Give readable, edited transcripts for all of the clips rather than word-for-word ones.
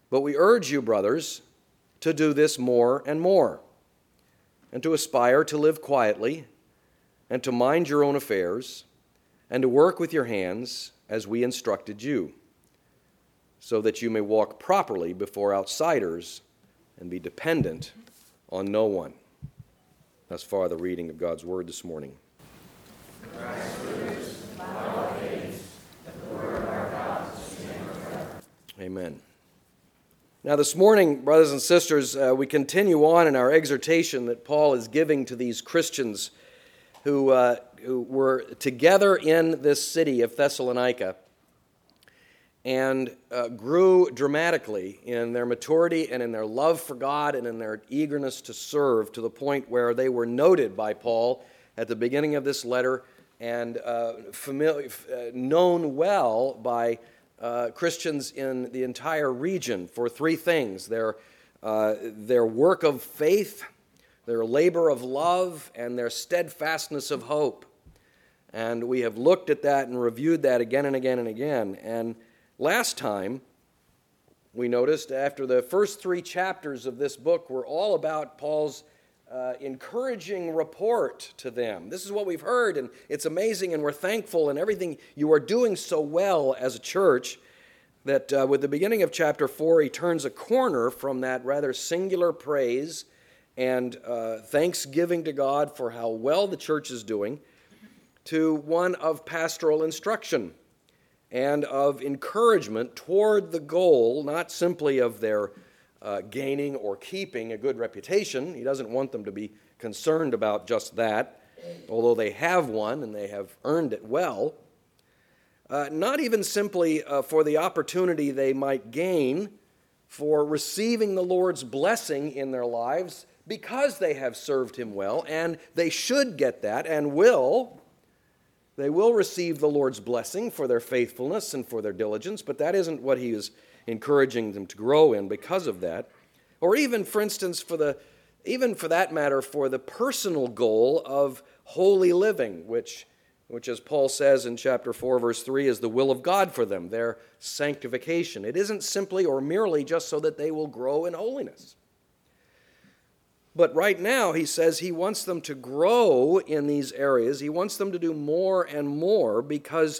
But we urge you, brothers, to do this more and more, and to aspire to live quietly, and to mind your own affairs, and to work with your hands as we instructed you, so that you may walk properly before outsiders and be dependent on no one. Thus far, the reading of God's Word this morning. Amen. Now this morning, brothers and sisters, we continue on in our exhortation that Paul is giving to these Christians who were together in this city of Thessalonica and grew dramatically in their maturity and in their love for God and in their eagerness to serve, to the point where they were noted by Paul at the beginning of this letter and known well by Christians in the entire region for three things: their work of faith, their labor of love, and their steadfastness of hope. And we have looked at that and reviewed that again and again and again. And last time, we noticed after the first three chapters of this book were all about Paul's encouraging report to them. This is what we've heard, and it's amazing, and we're thankful, and everything you are doing so well as a church, that with the beginning of chapter 4, he turns a corner from that rather singular praise and thanksgiving to God for how well the church is doing to one of pastoral instruction and of encouragement toward the goal, not simply of their gaining or keeping a good reputation. He doesn't want them to be concerned about just that, although they have one and they have earned it well. Not even simply for the opportunity they might gain for receiving the Lord's blessing in their lives because they have served Him well, and they should get that and will. They will receive the Lord's blessing for their faithfulness and for their diligence, but that isn't what he is encouraging them to grow in because of that. Or even, for instance, even for that matter, for the personal goal of holy living, which as Paul says in chapter 4, verse 3, is the will of God for them, their sanctification. It isn't simply or merely just so that they will grow in holiness. But right now, he says he wants them to grow in these areas. He wants them to do more and more because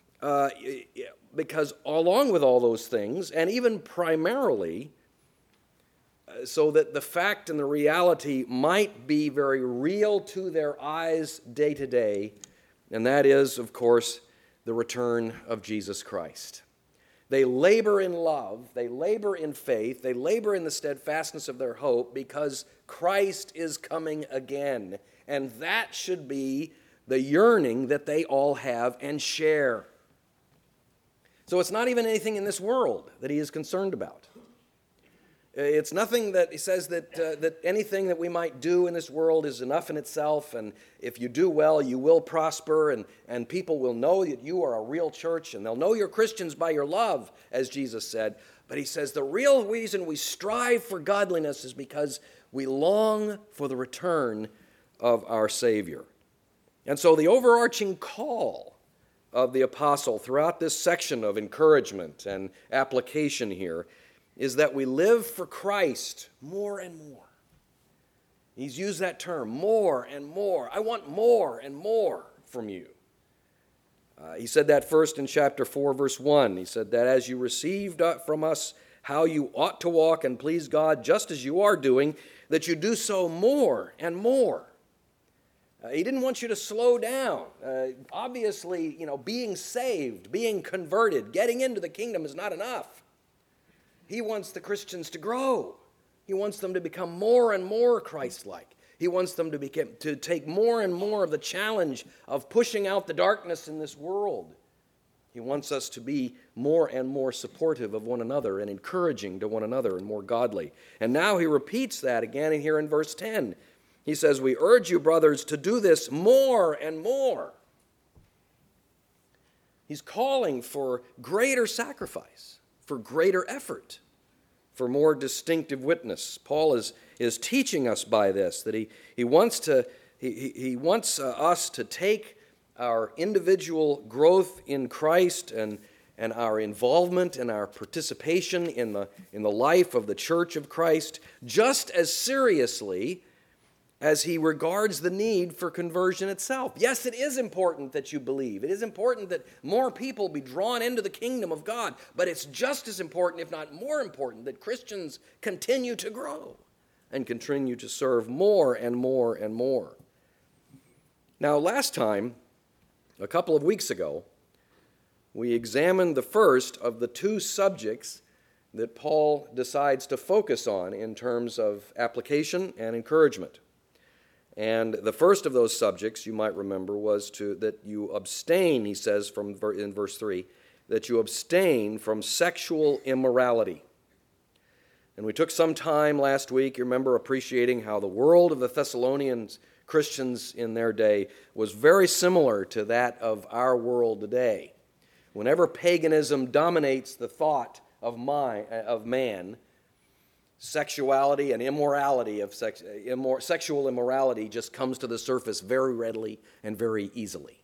along with all those things, and even primarily, so that the fact and the reality might be very real to their eyes day to day, and that is, of course, the return of Jesus Christ. They labor in love, they labor in faith, they labor in the steadfastness of their hope because Christ is coming again. And that should be the yearning that they all have and share. So it's not even anything in this world that he is concerned about. It's nothing that he says that anything that we might do in this world is enough in itself, and if you do well, you will prosper, and people will know that you are a real church, and they'll know you're Christians by your love, as Jesus said. But he says the real reason we strive for godliness is because we long for the return of our Savior. And so the overarching call of the apostle throughout this section of encouragement and application here is that we live for Christ more and more. He's used that term, more and more. I want more and more from you. He said that first in chapter 4, verse 1. He said that as you received from us how you ought to walk and please God, just as you are doing, that you do so more and more. He didn't want you to slow down. Obviously, being saved, being converted, getting into the kingdom is not enough. He wants the Christians to grow. He wants them to become more and more Christ-like. He wants them to take more and more of the challenge of pushing out the darkness in this world. He wants us to be more and more supportive of one another and encouraging to one another and more godly. And now he repeats that again here in verse 10. He says, we urge you, brothers, to do this more and more. He's calling for greater sacrifice, for greater effort, for more distinctive witness. Paul is teaching us by this that he wants us to take our individual growth in Christ and and our involvement and our participation in the life of the Church of Christ just as seriously as he regards the need for conversion itself. Yes, it is important that you believe. It is important that more people be drawn into the kingdom of God, but it's just as important, if not more important, that Christians continue to grow and continue to serve more and more and more. Now, last time, a couple of weeks ago, we examined the first of the two subjects that Paul decides to focus on in terms of application and encouragement. And the first of those subjects, you might remember, was that you abstain, he says in verse 3, that you abstain from sexual immorality. And we took some time last week, you remember, appreciating how the world of the Thessalonians Christians in their day was very similar to that of our world today. Whenever paganism dominates the thought of man, sexuality and immorality sexual immorality just comes to the surface very readily and very easily.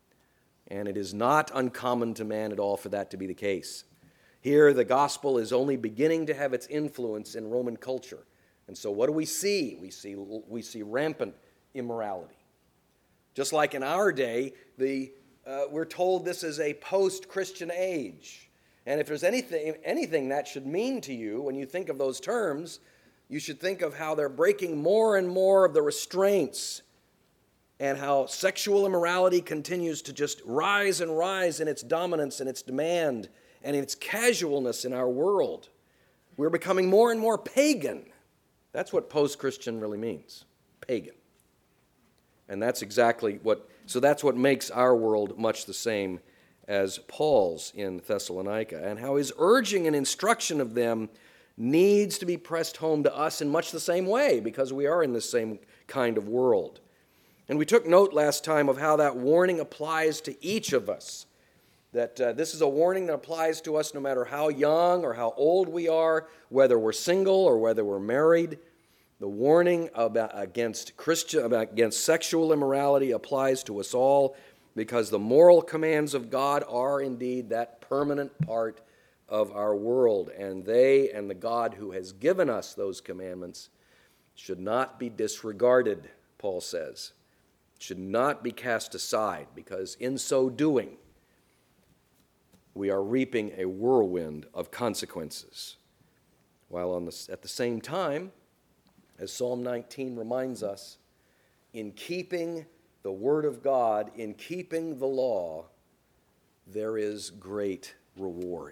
And it is not uncommon to man at all for that to be the case. Here, the gospel is only beginning to have its influence in Roman culture. And so what do we see? We see rampant immorality. Just like in our day, we're told this is a post-Christian age. And if there's anything that should mean to you when you think of those terms, you should think of how they're breaking more and more of the restraints and how sexual immorality continues to just rise and rise in its dominance and its demand and in its casualness in our world. We're becoming more and more pagan. That's what post-Christian really means, pagan. And that's that's what makes our world much the same as Paul's in Thessalonica, and how his urging and instruction of them needs to be pressed home to us in much the same way, because we are in the same kind of world. And we took note last time of how that warning applies to each of us, that this is a warning that applies to us no matter how young or how old we are, whether we're single or whether we're married. The warning against sexual immorality applies to us all, because the moral commands of God are indeed that permanent part of our world, and they and the God who has given us those commandments should not be disregarded, Paul says, should not be cast aside, because in so doing, we are reaping a whirlwind of consequences. While at the same time, as Psalm 19 reminds us, in keeping the Word of God, in keeping the law, there is great reward.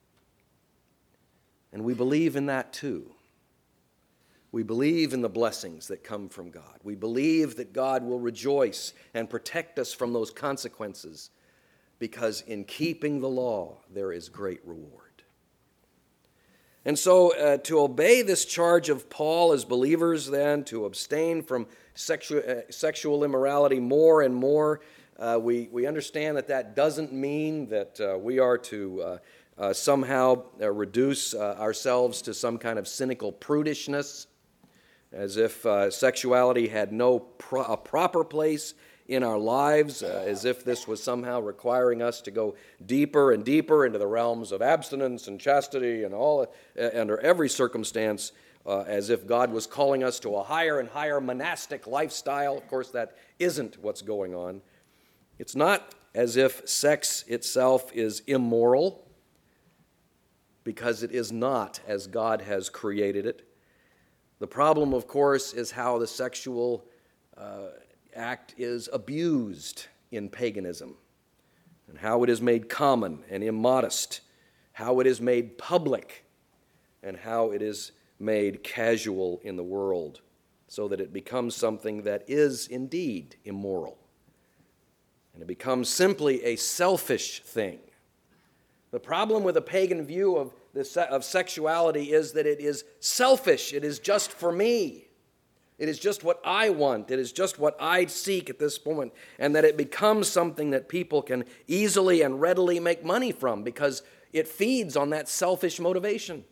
And we believe in that too. We believe in the blessings that come from God. We believe that God will rejoice and protect us from those consequences, because in keeping the law, there is great reward. And so to obey this charge of Paul as believers then, to abstain from sexual immorality more and more, we understand that doesn't mean that we are to somehow reduce ourselves to some kind of cynical prudishness, as if sexuality had no proper place in our lives, as if this was somehow requiring us to go deeper and deeper into the realms of abstinence and chastity and all under every circumstance, as if God was calling us to a higher and higher monastic lifestyle. Of course, that isn't what's going on. It's not as if sex itself is immoral, because it is not as God has created it. The problem, of course, is how the sexual act is abused in paganism, and how it is made common and immodest, how it is made public, and how it is made casual in the world, so that it becomes something that is indeed immoral. And it becomes simply a selfish thing. The problem with a pagan view of sexuality is that it is selfish. It is just for me. It is just what I want. It is just what I seek at this moment. And that it becomes something that people can easily and readily make money from, because it feeds on that selfish motivation,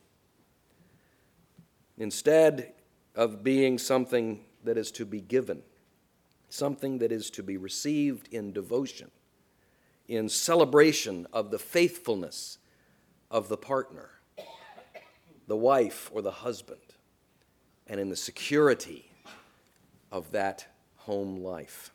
instead of being something that is to be given, something that is to be received in devotion, in celebration of the faithfulness of the partner, the wife or the husband, and in the security of that home life.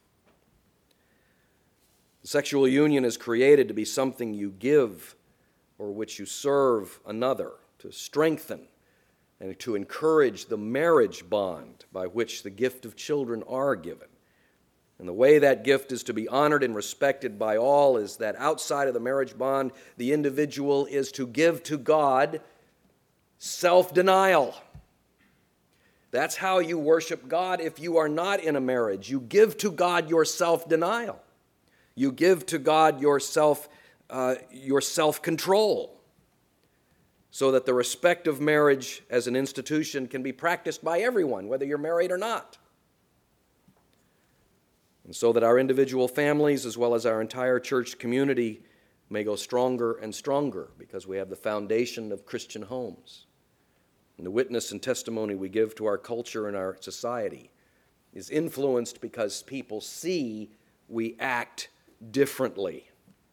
The sexual union is created to be something you give or which you serve another, to strengthen and to encourage the marriage bond by which the gift of children are given. And the way that gift is to be honored and respected by all is that outside of the marriage bond, the individual is to give to God self-denial. That's how you worship God if you are not in a marriage. You give to God your self-denial. You give to God your self-control, so that the respect of marriage as an institution can be practiced by everyone, whether you're married or not. And so that our individual families, as well as our entire church community, may go stronger and stronger because we have the foundation of Christian homes. And the witness and testimony we give to our culture and our society is influenced because people see we act differently.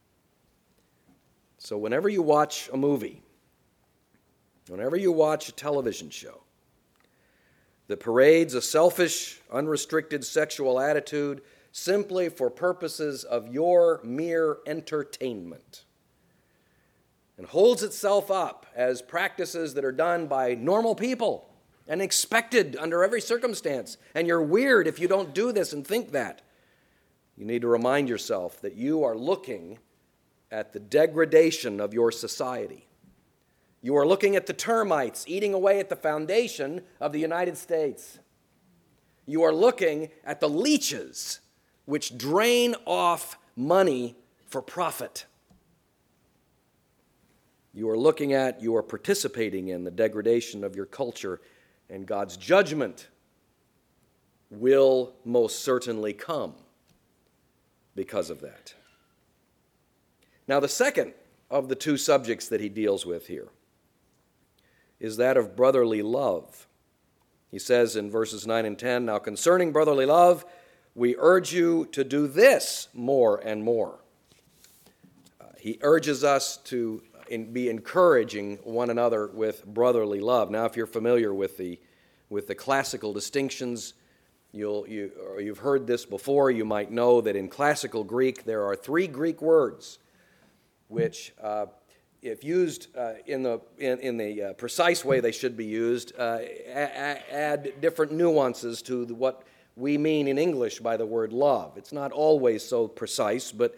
So whenever you watch a movie, whenever you watch a television show that parades a selfish, unrestricted sexual attitude simply for purposes of your mere entertainment, and holds itself up as practices that are done by normal people and expected under every circumstance, and you're weird if you don't do this and think that, you need to remind yourself that you are looking at the degradation of your society. You are looking at the termites eating away at the foundation of the United States. You are looking at the leeches which drain off money for profit. You are participating in the degradation of your culture, and God's judgment will most certainly come because of that. Now, the second of the two subjects that he deals with here is that of brotherly love. He says in verses 9 and 10, "Now concerning brotherly love, we urge you to do this more and more." He urges us to be encouraging one another with brotherly love. Now, if you're familiar with the classical distinctions, you've heard this before. You might know that in classical Greek there are three Greek words which, if used in the precise way they should be used, add different nuances to what we mean in English by the word love. It's not always so precise, but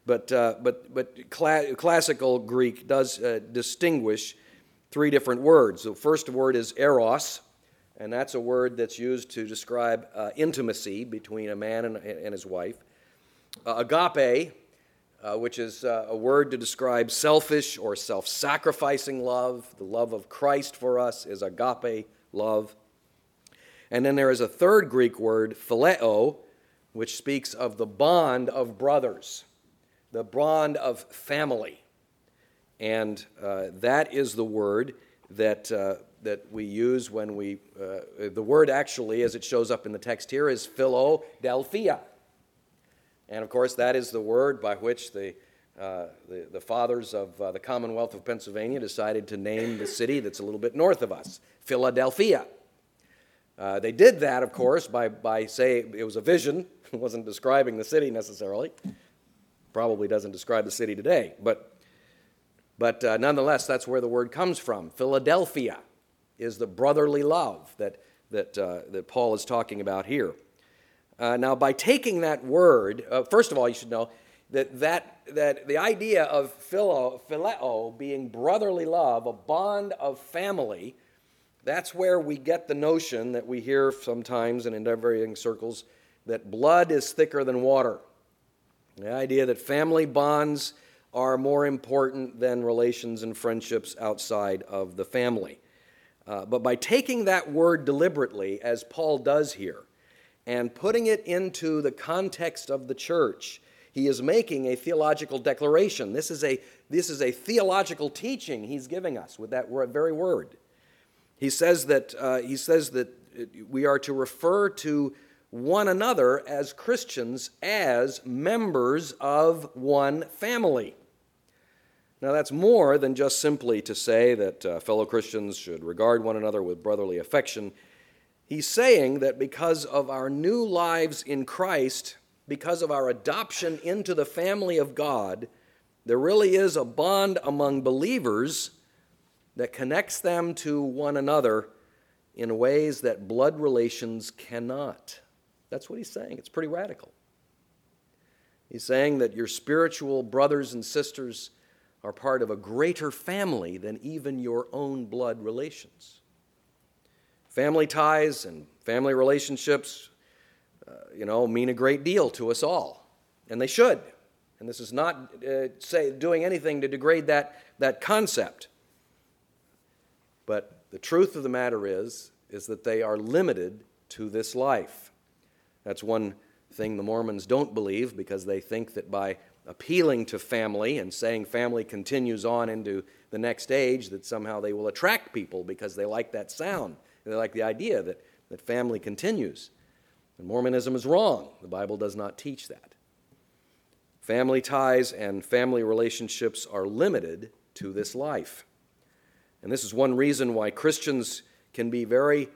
classical Greek does distinguish three different words. The first word is eros, and that's a word that's used to describe intimacy between a man and his wife. Agape, which is a word to describe selfish or self-sacrificing love. The love of Christ for us is agape love. And then there is a third Greek word, phileo, which speaks of the bond of brothers, the bond of family. And that is the word that we use when the word actually, as it shows up in the text here, is Philadelphia. And of course, that is the word by which the fathers of the Commonwealth of Pennsylvania decided to name the city that's a little bit north of us, Philadelphia. They did that, of course, by saying it was a vision. It wasn't describing the city necessarily. Probably doesn't describe the city today. But nonetheless, that's where the word comes from. Philadelphia is the brotherly love that Paul is talking about here. Now, by taking that word, first of all, you should know that the idea of phileo being brotherly love, a bond of family, that's where we get the notion that we hear sometimes and in varying circles that blood is thicker than water. The idea that family bonds are more important than relations and friendships outside of the family. But by taking that word deliberately, as Paul does here, and putting it into the context of the church, he is making a theological declaration. This is a theological teaching he's giving us with that very word. He says that we are to refer to one another as Christians, as members of one family. Now, that's more than just simply to say that fellow Christians should regard one another with brotherly affection. He's saying that because of our new lives in Christ, because of our adoption into the family of God, there really is a bond among believers that connects them to one another in ways that blood relations cannot. That's what he's saying. It's pretty radical. He's saying that your spiritual brothers and sisters are part of a greater family than even your own blood relations. Family ties and family relationships, mean a great deal to us all, and they should. And this is not doing anything to degrade that concept. But the truth of the matter is that they are limited to this life. That's one thing the Mormons don't believe, because they think that by appealing to family and saying family continues on into the next age, that somehow they will attract people because they like that sound. They like the idea that family continues. And Mormonism is wrong. The Bible does not teach that. Family ties and family relationships are limited to this life. And this is one reason why Christians can be very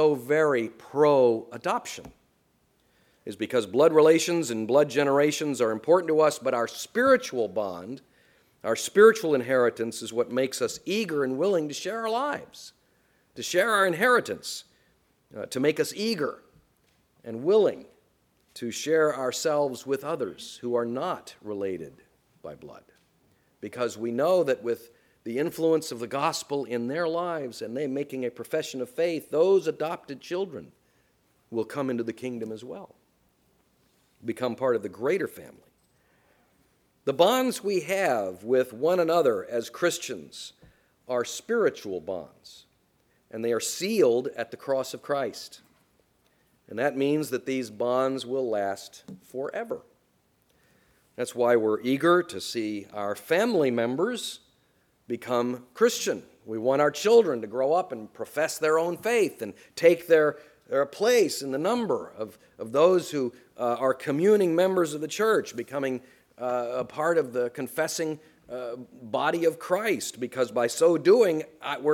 pro-adoption, is because blood relations and blood generations are important to us, but our spiritual bond, our spiritual inheritance is what makes us eager and willing to share our lives, to share our inheritance, to make us eager and willing to share ourselves with others who are not related by blood, because we know that with the influence of the gospel in their lives and they making a profession of faith, those adopted children will come into the kingdom as well, become part of the greater family. The bonds we have with one another as Christians are spiritual bonds, and they are sealed at the cross of Christ. And that means that these bonds will last forever. That's why we're eager to see our family members become Christian. We want our children to grow up and profess their own faith and take their place in the number of those who are communing members of the church, becoming a part of the confessing body of Christ, because by so doing,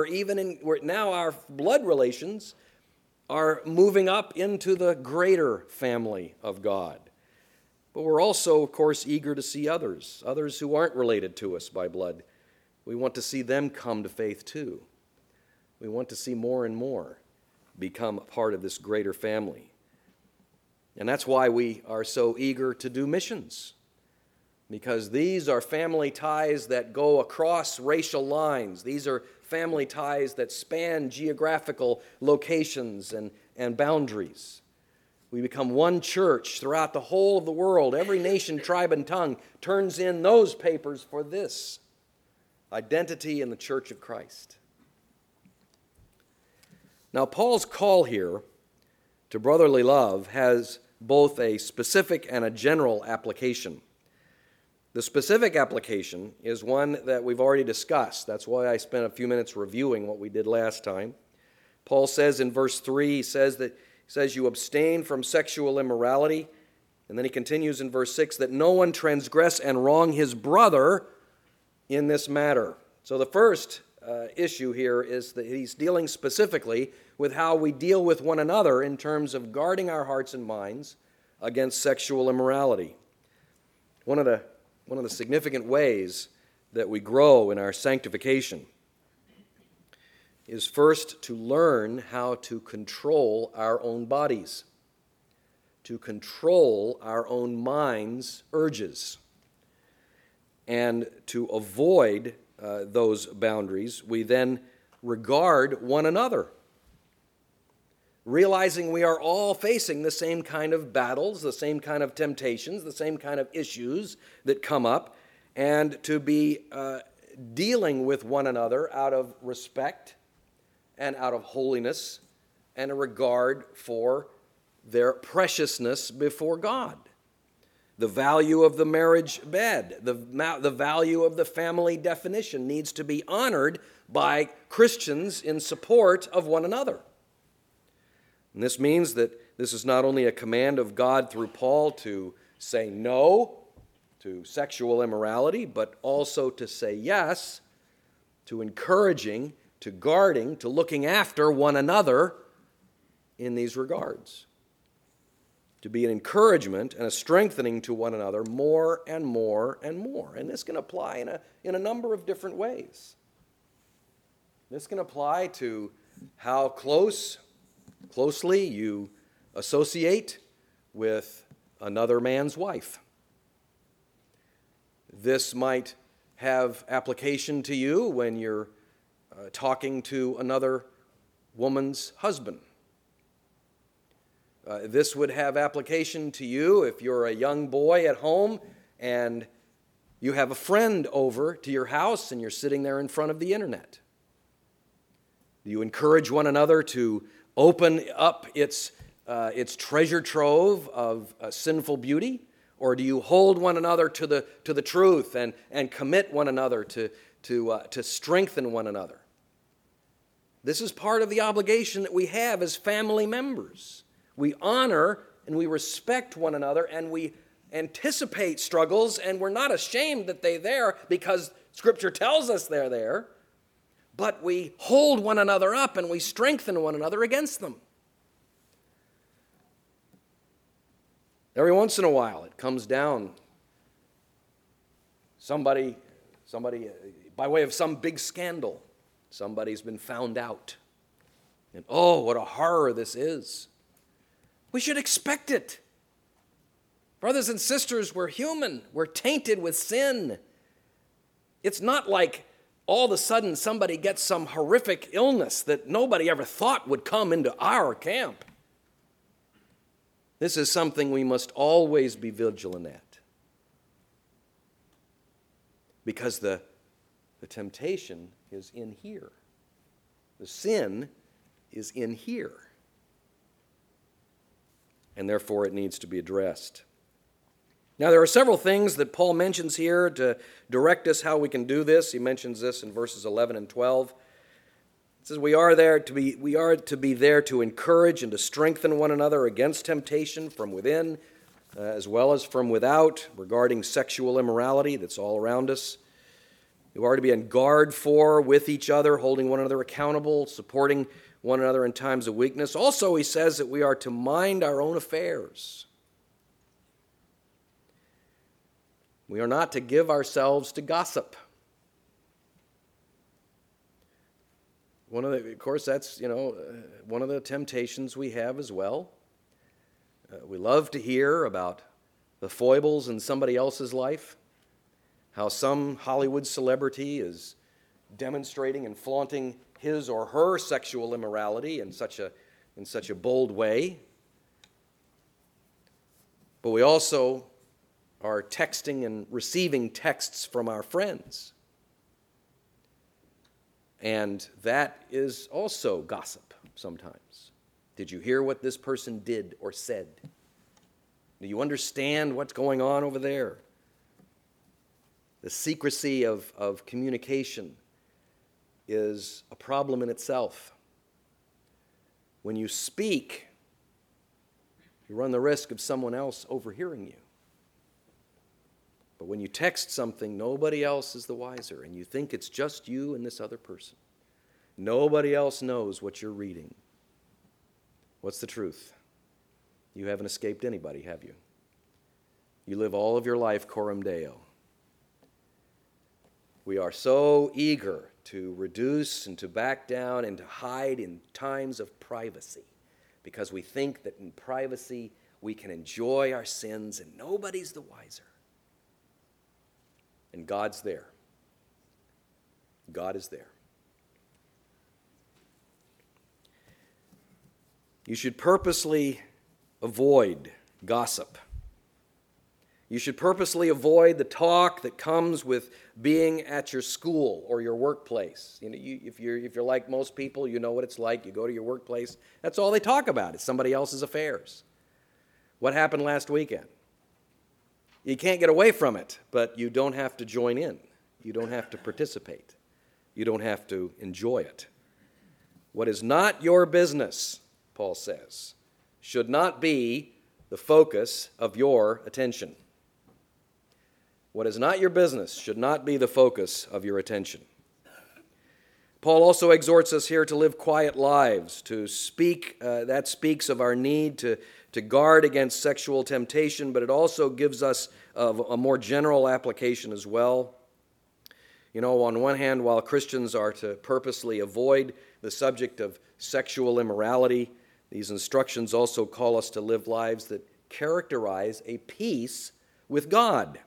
now our blood relations are moving up into the greater family of God. But we're also, of course, eager to see others who aren't related to us by blood. We want to see them come to faith too. We want to see more and more become a part of this greater family. And that's why we are so eager to do missions, because these are family ties that go across racial lines. These are family ties that span geographical locations and boundaries. We become one church throughout the whole of the world. Every nation, tribe, and tongue turns in those papers for this identity in the church of Christ. Now, Paul's call here to brotherly love has both a specific and a general application. The specific application is one that we've already discussed. That's why I spent a few minutes reviewing what we did last time. Paul says in verse 3, he says you abstain from sexual immorality. And then he continues in verse 6 that no one transgress and wrong his brother in this matter. So the first issue here is that he's dealing specifically with how we deal with one another in terms of guarding our hearts and minds against sexual immorality. One of the significant ways that we grow in our sanctification is first to learn how to control our own bodies, to control our own mind's urges, and to avoid those boundaries. We then regard one another, realizing we are all facing the same kind of battles, the same kind of temptations, the same kind of issues that come up, and to be dealing with one another out of respect and out of holiness and a regard for their preciousness before God. The value of the marriage bed, the value of the family definition needs to be honored by Christians in support of one another. And this means that This is not only a command of God through Paul to say no to sexual immorality, but also to say yes to encouraging, to guarding, to looking after one another in these regards. To be an encouragement and a strengthening to one another more and more and more. And this can apply in a number of different ways. This can apply to how closely you associate with another man's wife. This might have application to you when you're talking to another woman's husband. This would have application to you if you're a young boy at home and you have a friend over to your house and you're sitting there in front of the internet. Do you encourage one another to open up its treasure trove of sinful beauty? Or do you hold one another to the truth and commit one another to strengthen one another? This is part of the obligation that we have as family members. We honor and we respect one another, and we anticipate struggles, and we're not ashamed that they're there because Scripture tells us they're there, but we hold one another up and we strengthen one another against them. Every once in a while it comes down. Somebody, by way of some big scandal, somebody's been found out. And oh, what a horror this is. We should expect it. Brothers and sisters, we're human. We're tainted with sin. It's not like all of a sudden somebody gets some horrific illness that nobody ever thought would come into our camp. This is something we must always be vigilant at. Because the temptation is in here. The sin is in here. And therefore it needs to be addressed. Now there are several things that Paul mentions here to direct us how we can do this. He mentions this in verses 11 and 12. It says we are to be there to encourage and to strengthen one another against temptation from within as well as from without regarding sexual immorality that's all around us. We are to be on guard for with each other, holding one another accountable, supporting one another in times of weakness. Also, he says that we are to mind our own affairs. We are not to give ourselves to gossip. Of course, that's, one of the temptations we have as well. We love to hear about the foibles in somebody else's life, how some Hollywood celebrity is demonstrating and flaunting his or her sexual immorality in such a bold way. But we also are texting and receiving texts from our friends. And that is also gossip sometimes. Did you hear what this person did or said? Do you understand what's going on over there? The secrecy of communication is a problem in itself. When you speak, you run the risk of someone else overhearing you. But when you text something, nobody else is the wiser, and you think it's just you and this other person. Nobody else knows what you're reading. What's the truth? You haven't escaped anybody, have you? You live all of your life coram Deo. We are so eager to reduce and to back down and to hide in times of privacy because we think that in privacy we can enjoy our sins and nobody's the wiser. And God's there. God is there. You should purposely avoid gossip. You should purposely avoid the talk that comes with being at your school or your workplace. If you're like most people, you know what it's like. You go to your workplace, that's all they talk about. It's somebody else's affairs. What happened last weekend? You can't get away from it, but you don't have to join in. You don't have to participate. You don't have to enjoy it. What is not your business, Paul says, should not be the focus of your attention. What is not your business should not be the focus of your attention. Paul also exhorts us here to live quiet lives, to speak, that speaks of our need to guard against sexual temptation, but it also gives us a more general application as well. You know, on one hand, while Christians are to purposely avoid the subject of sexual immorality, these instructions also call us to live lives that characterize a peace with God.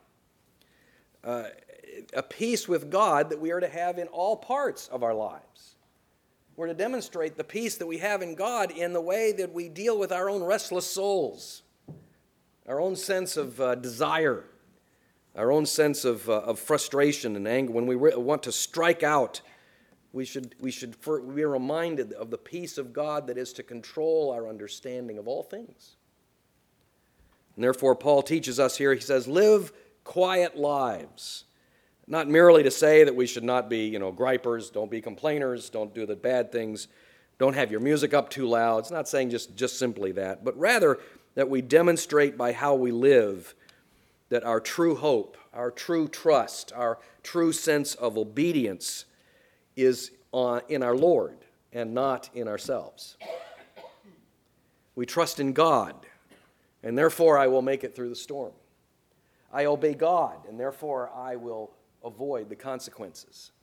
A peace with God that we are to have in all parts of our lives. We're to demonstrate the peace that we have in God in the way that we deal with our own restless souls, our own sense of desire, our own sense of frustration and anger. When we want to strike out, we should be reminded of the peace of God that is to control our understanding of all things. And therefore, Paul teaches us here, he says, live quiet lives. Not merely to say that we should not be, gripers, don't be complainers, don't do the bad things, don't have your music up too loud. It's not saying just simply that, but rather that we demonstrate by how we live that our true hope, our true trust, our true sense of obedience is in our Lord and not in ourselves. We trust in God, and therefore I will make it through the storm. I obey God, and therefore I will avoid the consequences.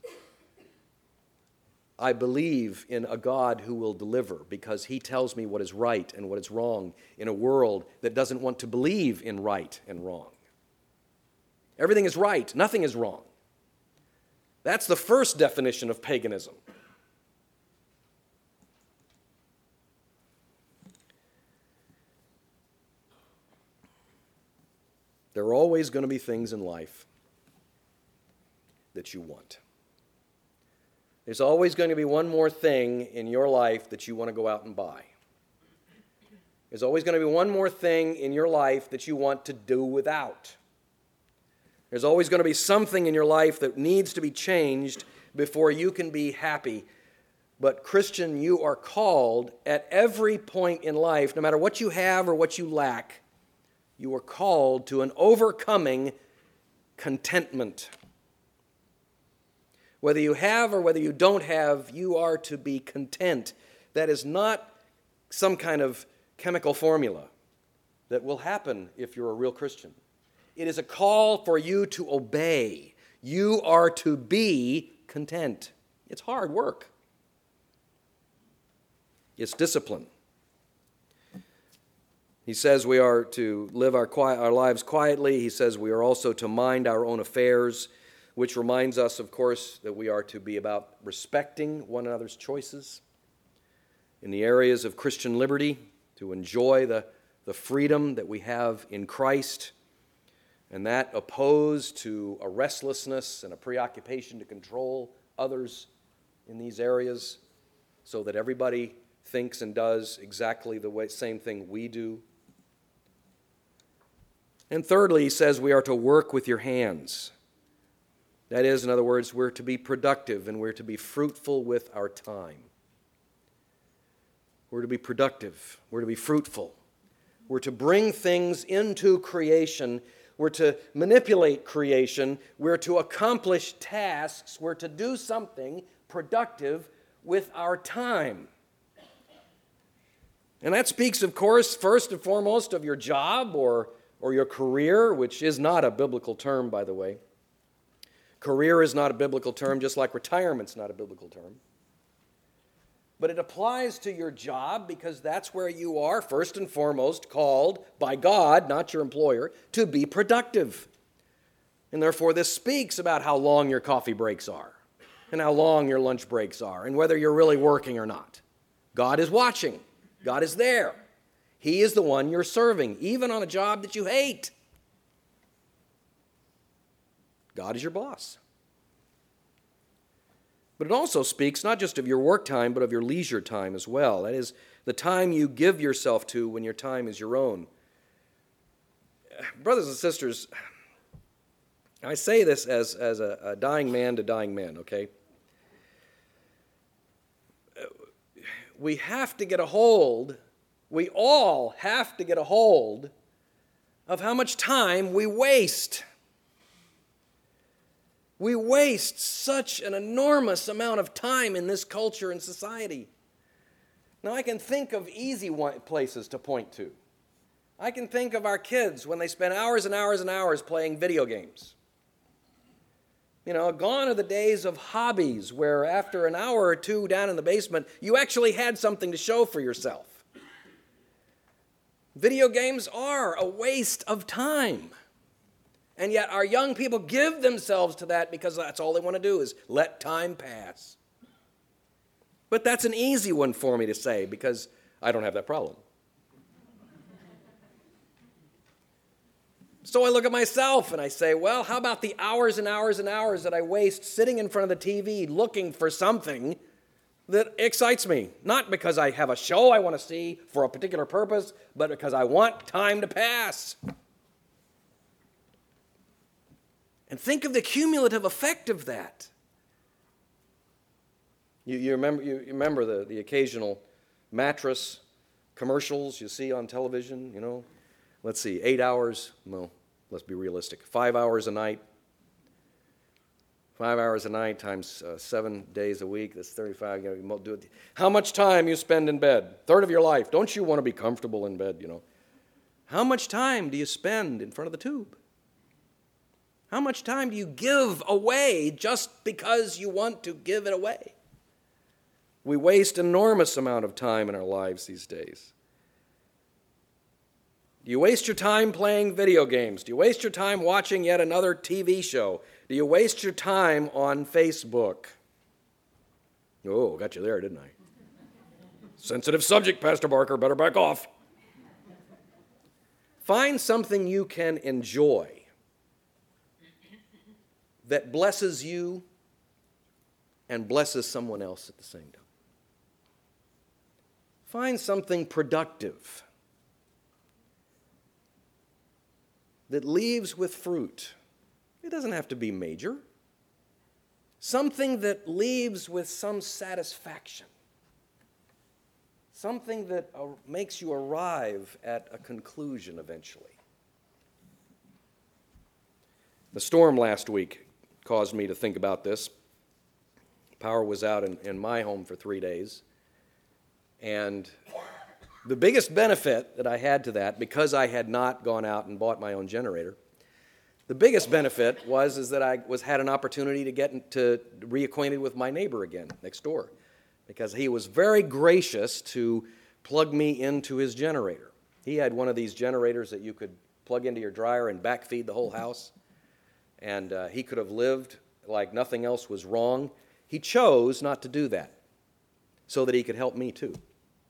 I believe in a God who will deliver because he tells me what is right and what is wrong in a world that doesn't want to believe in right and wrong. Everything is right, nothing is wrong. That's the first definition of paganism. There are always going to be things in life that you want. There's always going to be one more thing in your life that you want to go out and buy. There's always going to be one more thing in your life that you want to do without. There's always going to be something in your life that needs to be changed before you can be happy. But Christian, you are called at every point in life, no matter what you have or what you lack, you are called to an overcoming contentment. Whether you have or whether you don't have, you are to be content. That is not some kind of chemical formula that will happen if you're a real Christian. It is a call for you to obey. You are to be content. It's hard work. It's discipline. He says we are to live our lives quietly. He says we are also to mind our own affairs, which reminds us, of course, that we are to be about respecting one another's choices in the areas of Christian liberty, to enjoy the freedom that we have in Christ, and that opposed to a restlessness and a preoccupation to control others in these areas so that everybody thinks and does exactly the same thing we do. And thirdly, he says we are to work with your hands. That is, in other words, we're to be productive and we're to be fruitful with our time. We're to be productive. We're to be fruitful. We're to bring things into creation. We're to manipulate creation. We're to accomplish tasks. We're to do something productive with our time. And that speaks, of course, first and foremost of your job or your career, which is not a biblical term, by the way. Career is not a biblical term, just like retirement's not a biblical term. But it applies to your job because that's where you are, first and foremost, called by God, not your employer, to be productive. And therefore, this speaks about how long your coffee breaks are and how long your lunch breaks are and whether you're really working or not. God is watching. God is there. He is the one you're serving, even on a job that you hate. God is your boss. But it also speaks not just of your work time, but of your leisure time as well. That is, the time you give yourself to when your time is your own. Brothers and sisters, I say this as a dying man to dying men, okay? We have to get a hold We all have to get a hold of how much time we waste. We waste such an enormous amount of time in this culture and society. Now, I can think of easy places to point to. I can think of our kids when they spend hours and hours and hours playing video games. Gone are the days of hobbies where after an hour or two down in the basement, you actually had something to show for yourself. Video games are a waste of time. And yet our young people give themselves to that because that's all they want to do is let time pass. But that's an easy one for me to say because I don't have that problem. So I look at myself and I say, well, how about the hours and hours and hours that I waste sitting in front of the TV looking for something that excites me? Not because I have a show I want to see for a particular purpose, but because I want time to pass. And think of the cumulative effect of that. You remember the occasional mattress commercials you see on television, Let's see, 8 hours, well, let's be realistic, 5 hours a night. 5 hours a night times 7 days a week, that's 35. Do it. How much time you spend in bed? Third of your life. Don't you want to be comfortable in bed, How much time do you spend in front of the tube? How much time do you give away just because you want to give it away? We waste an enormous amount of time in our lives these days. Do you waste your time playing video games? Do you waste your time watching yet another TV show? Do you waste your time on Facebook? Oh, got you there, didn't I? Sensitive subject, Pastor Barker, better back off. Find something you can enjoy that blesses you and blesses someone else at the same time. Find something productive that leaves with fruit. It doesn't have to be major. Something that leaves with some satisfaction. Something that makes you arrive at a conclusion eventually. The storm last week caused me to think about this. Power was out in my home for 3 days. And the biggest benefit that I had to that, because I had not gone out and bought my own generator, the biggest benefit was that I had an opportunity to get reacquainted with my neighbor again next door, because he was very gracious to plug me into his generator. He had one of these generators that you could plug into your dryer and backfeed the whole house, and he could have lived like nothing else was wrong. He chose not to do that so that he could help me too.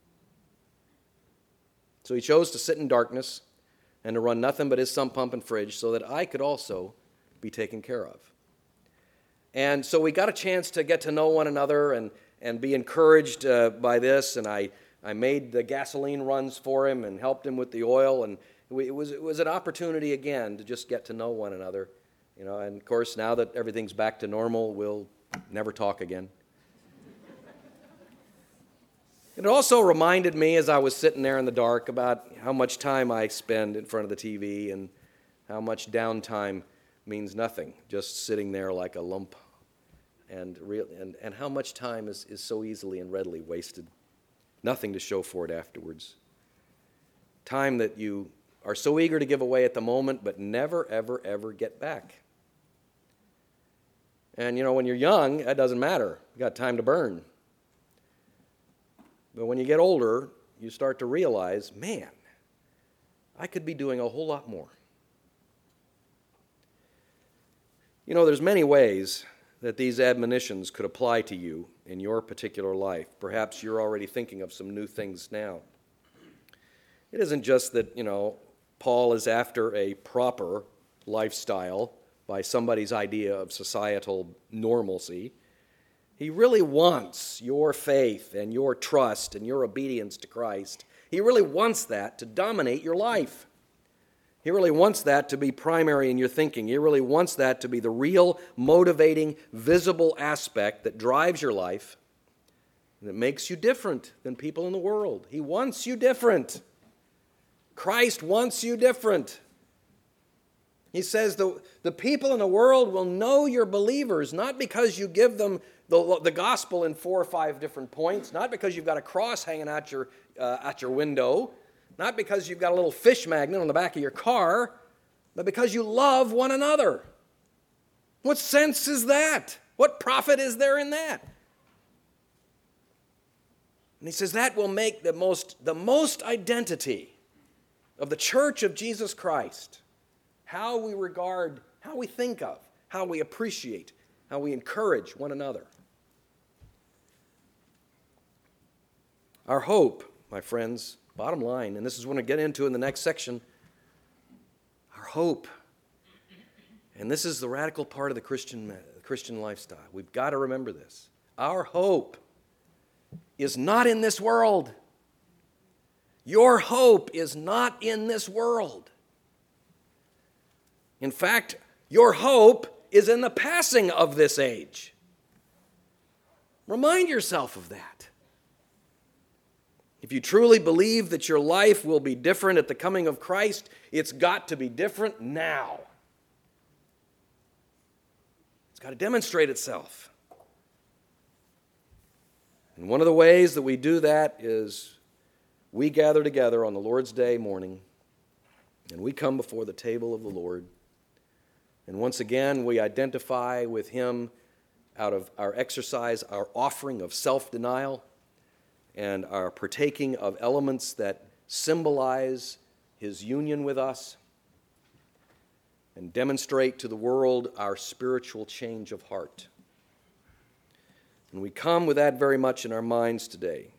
So he chose to sit in darkness and to run nothing but his sump pump and fridge so that I could also be taken care of. And so we got a chance to get to know one another and be encouraged by this. And I made the gasoline runs for him and helped him with the oil. And it was an opportunity again to just get to know one another. And of course, now that everything's back to normal, we'll never talk again. It also reminded me as I was sitting there in the dark about how much time I spend in front of the TV and how much downtime means nothing, just sitting there like a lump, and how much time is so easily and readily wasted, nothing to show for it afterwards. Time that you are so eager to give away at the moment but never, ever, ever get back. And when you're young, that doesn't matter. You got time to burn. But when you get older, you start to realize, man, I could be doing a whole lot more. There's many ways that these admonitions could apply to you in your particular life. Perhaps you're already thinking of some new things now. It isn't just that, Paul is after a proper lifestyle by somebody's idea of societal normalcy. He really wants your faith and your trust and your obedience to Christ. He really wants that to dominate your life. He really wants that to be primary in your thinking. He really wants that to be the real, motivating, visible aspect that drives your life that makes you different than people in the world. He wants you different. Christ wants you different. He says the people in the world will know you're believers, not because you give them the gospel in 4 or 5 different points, not because you've got a cross hanging out your window, not because you've got a little fish magnet on the back of your car, but because you love one another. What sense is that? What profit is there in that? And he says that will make the most identity of the church of Jesus Christ, how we regard, how we think of, how we appreciate, how we encourage one another. Our hope, my friends, bottom line, and this is what I get into in the next section, our hope, and this is the radical part of the Christian lifestyle. We've got to remember this. Our hope is not in this world. Your hope is not in this world. In fact, your hope is in the passing of this age. Remind yourself of that. If you truly believe that your life will be different at the coming of Christ, it's got to be different now. It's got to demonstrate itself. And one of the ways that we do that is we gather together on the Lord's Day morning, and we come before the table of the Lord. And once again, we identify with Him out of our exercise, our offering of self-denial, and our partaking of elements that symbolize His union with us and demonstrate to the world our spiritual change of heart. And we come with that very much in our minds today.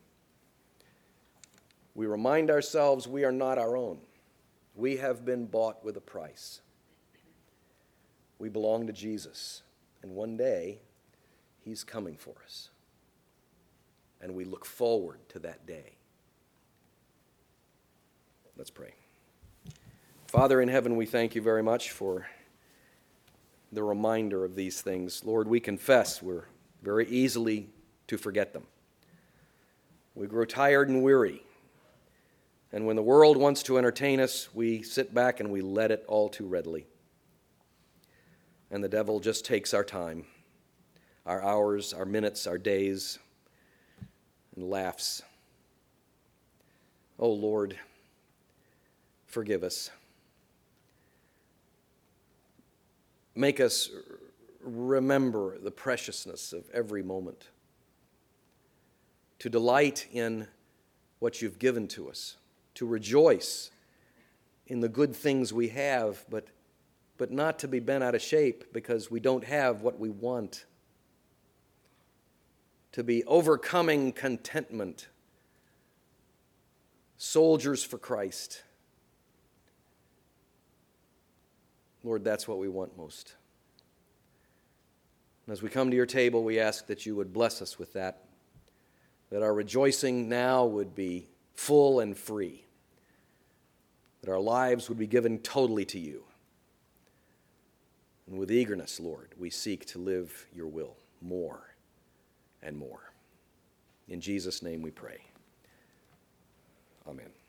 We remind ourselves we are not our own. We have been bought with a price. We belong to Jesus, and one day He's coming for us. And we look forward to that day. Let's pray. Father in heaven, we thank you very much for the reminder of these things. Lord, we confess we're very easily to forget them. We grow tired and weary. And when the world wants to entertain us, we sit back and we let it all too readily. And the devil just takes our time, our hours, our minutes, our days, and laughs. Oh Lord, forgive us. Make us remember the preciousness of every moment, to delight in what you've given to us, to rejoice in the good things we have, but not to be bent out of shape because we don't have what we want. To be overcoming contentment, soldiers for Christ. Lord, that's what we want most. And as we come to your table, we ask that you would bless us with that our rejoicing now would be full and free, that our lives would be given totally to you. And with eagerness, Lord, we seek to live your will more and more. In Jesus' name we pray. Amen.